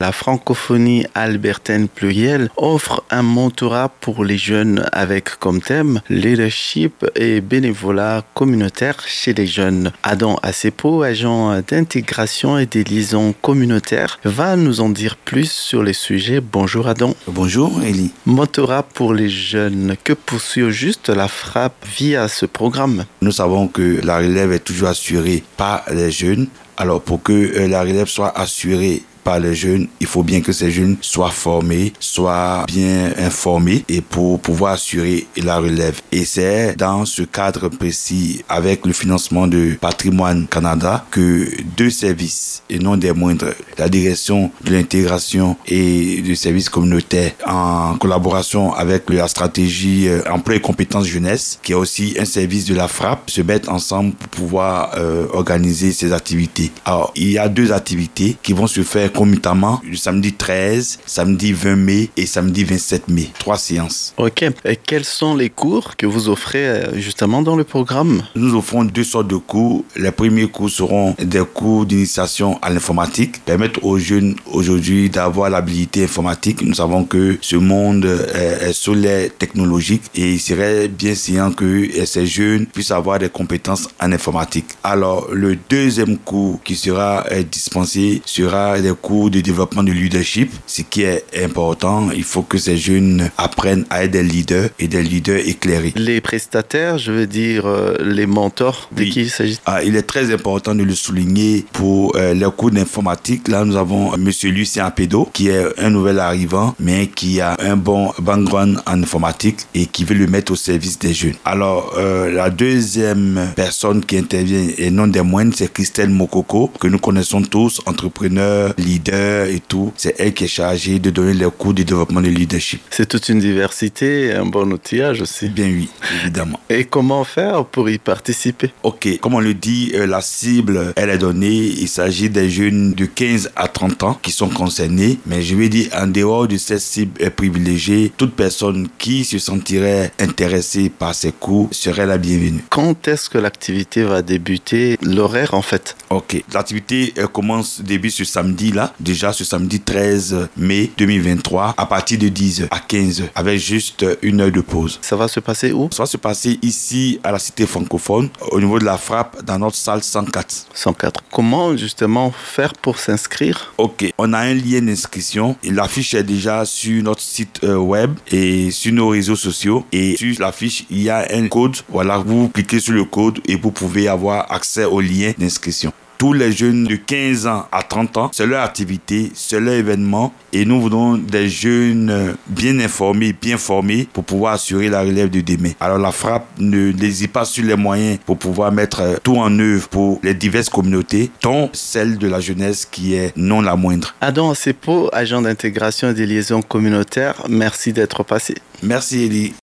La francophonie albertaine plurielle offre un mentorat pour les jeunes avec comme thème leadership et bénévolat communautaire chez les jeunes. Adam Asepo, agent d'intégration et des liaisons communautaires, va nous en dire plus sur les sujets. Bonjour Adam. Bonjour Elie. Mentorat pour les jeunes, que poursuit juste la frappe via ce programme? Nous savons que la relève est toujours assurée par les jeunes. Alors pour que la relève soit assurée par les jeunes, il faut bien que ces jeunes soient formés, soient bien informés et pour pouvoir assurer la relève. Et c'est dans ce cadre précis, avec le financement de Patrimoine Canada, que deux services, et non des moindres, la direction de l'intégration et du service communautaire, en collaboration avec la stratégie emploi et compétences jeunesse, qui est aussi un service de la frappe, se mettent ensemble pour pouvoir organiser ces activités. Alors, il y a deux activités qui vont se faire concomitamment le samedi 13, samedi 20 mai et samedi 27 mai. 3 séances. Ok. Et quels sont les cours que vous offrez justement dans le programme? Nous offrons deux sortes de cours. Les premiers cours seront des cours d'initiation à l'informatique, permettre aux jeunes aujourd'hui d'avoir l'habilité informatique. Nous savons que ce monde est solaire technologique et il serait bien séant que ces jeunes puissent avoir des compétences en informatique. Alors, le deuxième cours qui sera dispensé sera des cours de développement de leadership. Ce qui est important, il faut que ces jeunes apprennent à être des leaders et des leaders éclairés. Les prestataires, je veux dire les mentors, de qui il s'agit? Il est très important de le souligner pour les cours d'informatique. Là, nous avons Monsieur Lucien Apédo, qui est un nouvel arrivant, mais qui a un bon background en informatique et qui veut le mettre au service des jeunes. Alors, la deuxième personne qui intervient, et non des moindres, c'est Christelle Mokoko, que nous connaissons tous, entrepreneur, leader et tout. C'est elle qui est chargée de donner les cours de développement de leadership. C'est toute une diversité, un bon outillage aussi. Bien oui, évidemment. Et comment faire pour y participer? Ok, comme on le dit, la cible, elle est donnée. Il s'agit des jeunes de 15 à 30 ans qui sont concernés. Mais je vais dire, en dehors de cette cible privilégiée, toute personne qui se sentirait intéressée par ces cours serait la bienvenue. Quand est-ce que l'activité va débuter? L'horaire en fait? Ok, l'activité débute ce samedi-là, déjà ce samedi 13 mai 2023, à partir de 10h à 15h, avec juste une heure de pause. Ça va se passer où? Ça va se passer ici à la cité francophone, au niveau de la frappe, dans notre salle 104. 104. Comment justement faire pour s'inscrire? Ok, on a un lien d'inscription. L'affiche est déjà sur notre site web et sur nos réseaux sociaux. Et sur l'affiche, il y a un code. Voilà, vous cliquez sur le code et vous pouvez avoir accès au lien d'inscription. Tous les jeunes de 15 ans à 30 ans, c'est leur activité, c'est leur événement et nous voulons des jeunes bien informés, bien formés pour pouvoir assurer la relève de demain. Alors la frappe ne n'hésite pas sur les moyens pour pouvoir mettre tout en œuvre pour les diverses communautés, dont celle de la jeunesse qui est non la moindre. Adam Asepo, agent d'intégration et des liaisons communautaires, merci d'être passé. Merci Elie.